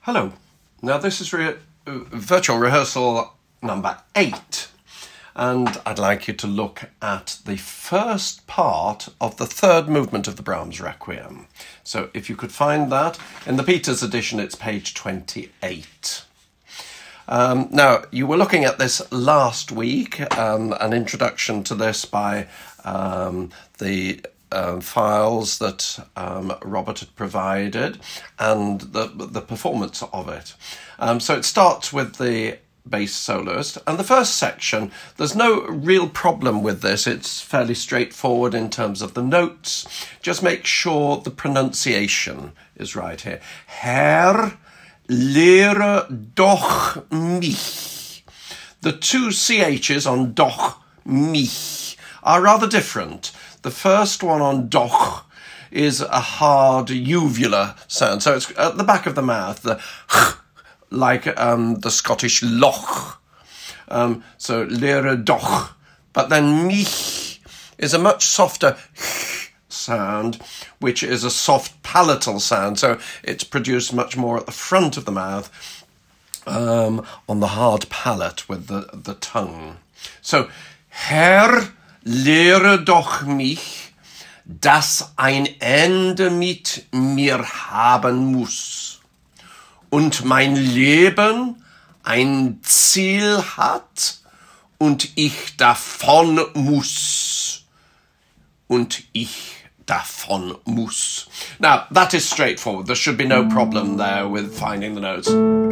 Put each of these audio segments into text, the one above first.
Hello. Now this is virtual rehearsal number 8, and I'd like you to look at the first part of the third movement of the Brahms Requiem. So if you could find that, in the Peters edition it's page 28. Now, you were looking at this last week, an introduction to this by the files that Robert had provided and the performance of it. So it starts with the bass soloist, and the first section, there's no real problem with this. It's fairly straightforward in terms of the notes. Just make sure the pronunciation is right here. Herr, lehre doch mich. The two CHs on doch, mich, are rather different. The first one on doch is a hard uvular sound. So it's at the back of the mouth, the like the Scottish loch. So lehre doch. But then mich is a much softer sound, which is a soft palatal sound. So it's produced much more at the front of the mouth, on the hard palate with the tongue. So, Herr, lehre doch mich, dass ein Ende mit mir haben muss und mein Leben ein Ziel hat und ich davon muss. Und ich davon muss. Now, that is straightforward. There should be no problem there with finding the notes.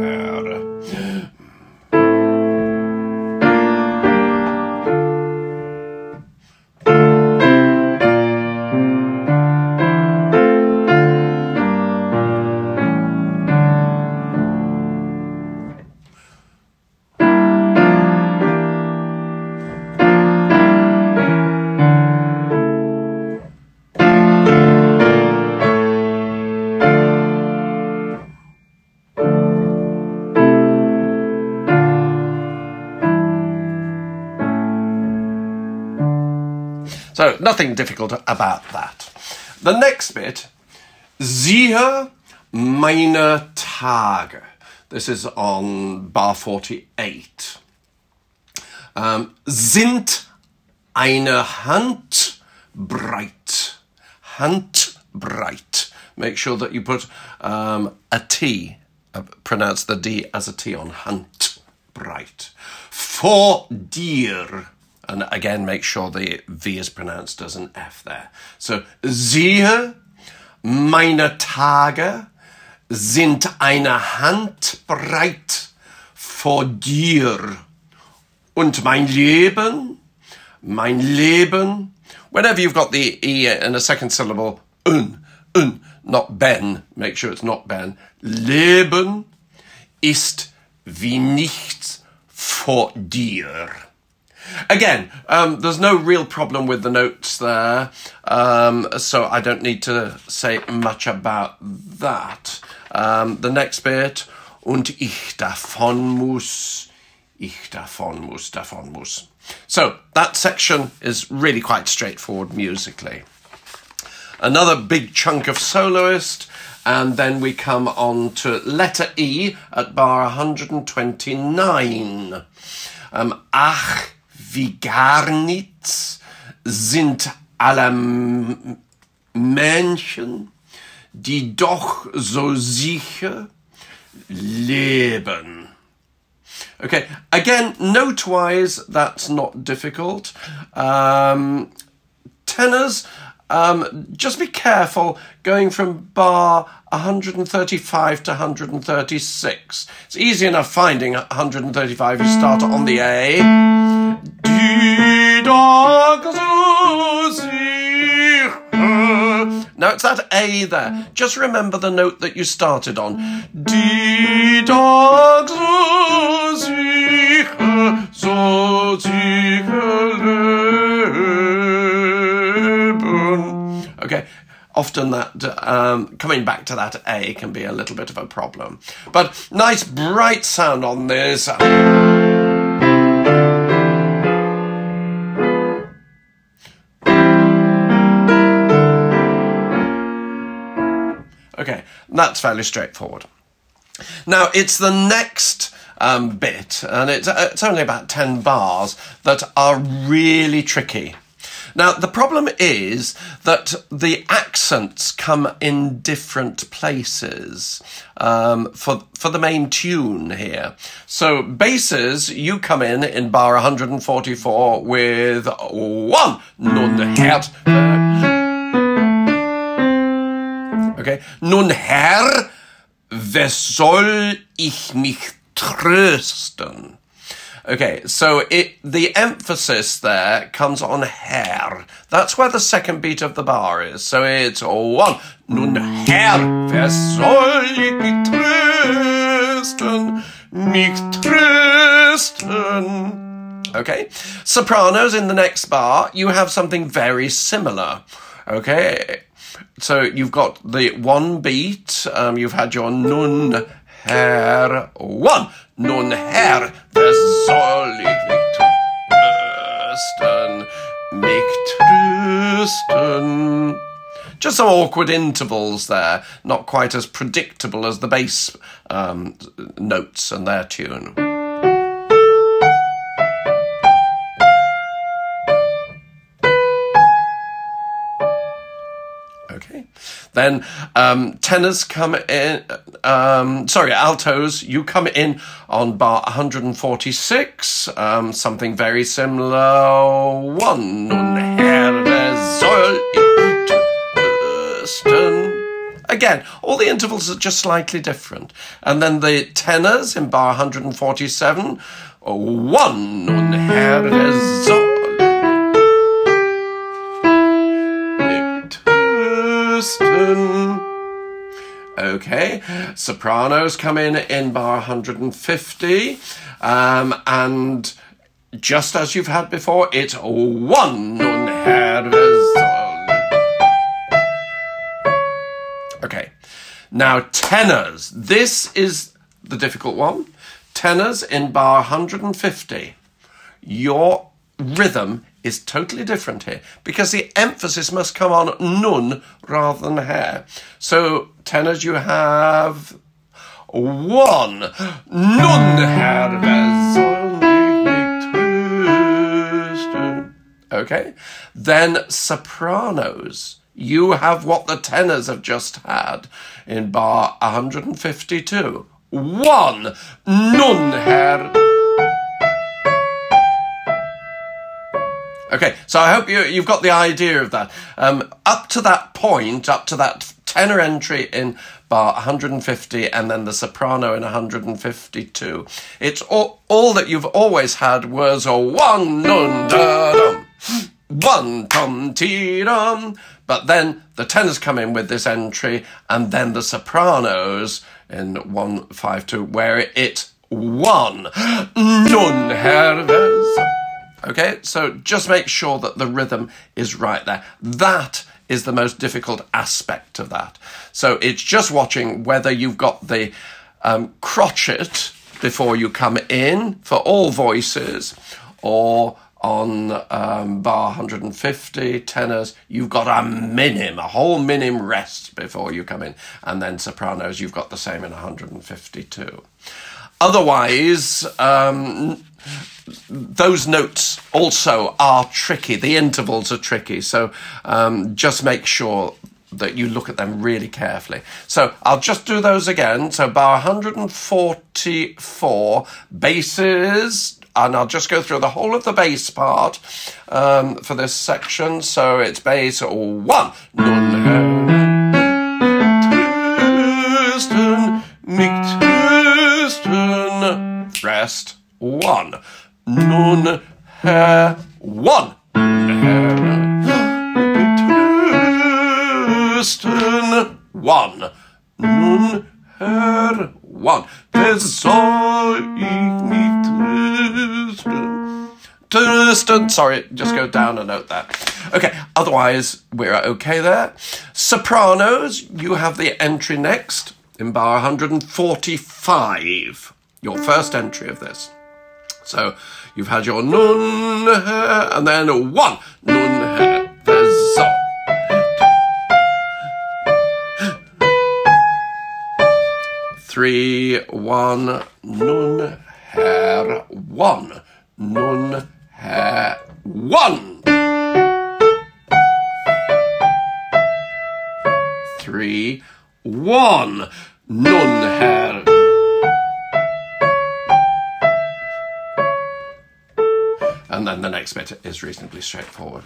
So, nothing difficult about that. The next bit, siehe meine Tage. This is on bar 48. Sind eine Handbreit. Handbreit. Make sure that you put a T, pronounce the D as a T on Handbreit. Vor dir. And again, make sure the V is pronounced as an F there. So, siehe, meine Tage sind eine Handbreit vor dir. Und mein Leben, whenever you've got the E in a second syllable, not ben, make sure it's not ben. Leben ist wie nichts vor dir. Again, there's no real problem with the notes there, so I don't need to say much about that. The next bit, und ich davon muss. So, that section is really quite straightforward musically. Another big chunk of soloist, and then we come on to letter E at bar 129. Ach, wie gar nichts sind alle Menschen, die doch so sicher leben. Okay, again, note-wise, that's not difficult. Tenors, just be careful going from bar 135 to 136. It's easy enough finding 135. You start on the A. Die doch so sicher. Now it's that A there. Just remember the note that you started on. Die doch so sicher, so sicher leben. Okay, often that coming back to that A can be a little bit of a problem. But nice bright sound on this. Okay, that's fairly straightforward. Now, it's the next bit, and it's only about 10 bars, that are really tricky. Now, the problem is that the accents come in different places for the main tune here. So, basses, you come in bar 144 with 1, nun Herr. Okay, nun Herr, wer soll ich mich trösten? Okay, so the emphasis there comes on Herr. That's where the second beat of the bar is. So it's 1. Nun Herr, wer soll ich mich trösten? Mich trösten. Okay, sopranos in the next bar, you have something very similar. Okay, so you've got the one beat, you've had your nun Herr 1. Nun Herr, wer soll ich mich trösten? Just some awkward intervals there, not quite as predictable as the bass notes and their tune. Okay, then tenors come in, altos, you come in on bar 146, something very similar, 1, nun Herr, wer soll ich trösten? Again, all the intervals are just slightly different. And then the tenors in bar 147, 1, nun Herr, wer soll Okay, sopranos come in bar 150, and just as you've had before, it's 1, nun Herr, wer soll. Okay, now tenors. This is the difficult one. Tenors in bar 150. Your rhythm is totally different here because the emphasis must come on nun rather than Herr. So tenors, you have 1, nun Herr, wer soll mich trösten? Okay, then sopranos, you have what the tenors have just had in bar 152. 1, nun Herr. Okay, so I hope you've got the idea of that. Up to that point, up to that tenor entry in bar 150 and then the soprano in 152, it's all that you've always had was a 1, nun, da, dum, 1, tum, ti, dum. But then the tenors come in with this entry and then the sopranos in 152 where it's 1, nun, Herr, okay, so just make sure that the rhythm is right there. That is the most difficult aspect of that. So it's just watching whether you've got the crotchet before you come in for all voices, or on bar 150 tenors, you've got a whole minim rest before you come in. And then sopranos, you've got the same in 152. Otherwise, those notes also are tricky. The intervals are tricky. So just make sure that you look at them really carefully. So I'll just do those again. So bar 144, basses, and I'll just go through the whole of the bass part for this section. So it's bass 1, nun trösten, mich trösten, rest 1, nun Herr 1, trösten 1, nun Herr 1, wer soll ich mich trösten? Sorry, just go down a note there. Okay, otherwise we're okay there. Sopranos, you have the entry next in bar 145, your first entry of this. So you've had your nun, Herr, and then 1, nun, Herr, wer soll. 3, 3, 1, nun, her, 1, nun, her, 1. 3, 1, nun, her. And then the next bit is reasonably straightforward.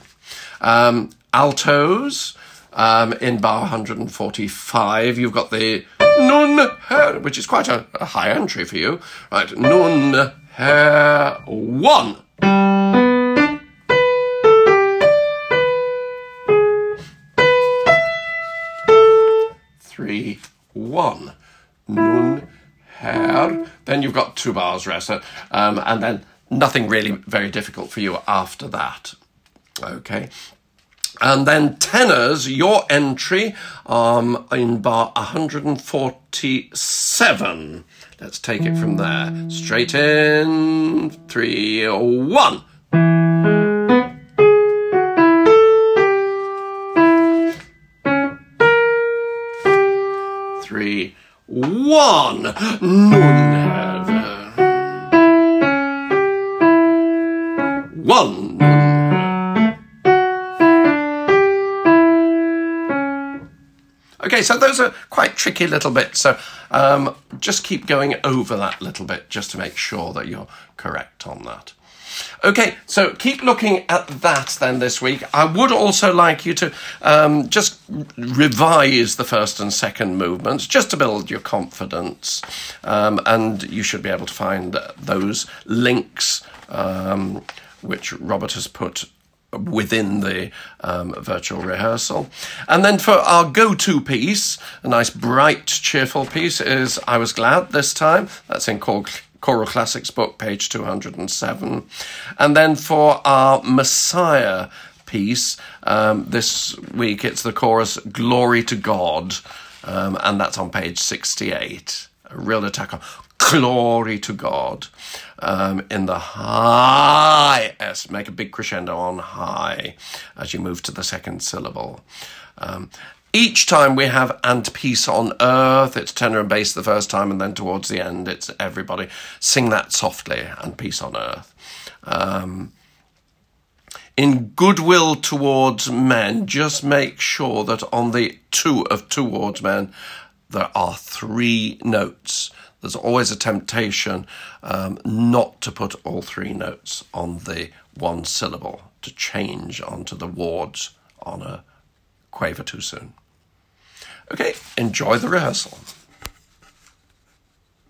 Altos, in bar 145, you've got the nun, her, which is quite a high entry for you. Right, nun, her, 1. 3, 1. Nun, her. Then you've got 2 bars rest, and then nothing really very difficult for you after that. Okay. And then tenors, your entry in bar 147. Let's take it from there. Straight in. 3, 1. 3, 1. Nun, her. 1. Okay, so those are quite tricky little bits, so just keep going over that little bit just to make sure that you're correct on that. Okay, so keep looking at that then this week. I would also like you to just revise the first and second movements just to build your confidence, and you should be able to find those links which Robert has put within the virtual rehearsal. And then for our go-to piece, a nice, bright, cheerful piece, is I Was Glad this time. That's in Choral Classics book, page 207. And then for our Messiah piece, this week it's the chorus Glory to God, and that's on page 68. A real attack on glory to God in the high S. Make a big crescendo on high as you move to the second syllable. Each time we have and peace on earth, it's tenor and bass the first time, and then towards the end it's everybody. Sing that softly, and peace on earth. In goodwill towards men, just make sure that on the 2 of towards men, there are 3 notes. There's always a temptation not to put all 3 notes on the 1 syllable, to change onto the wards on a quaver too soon. Okay, enjoy the rehearsal.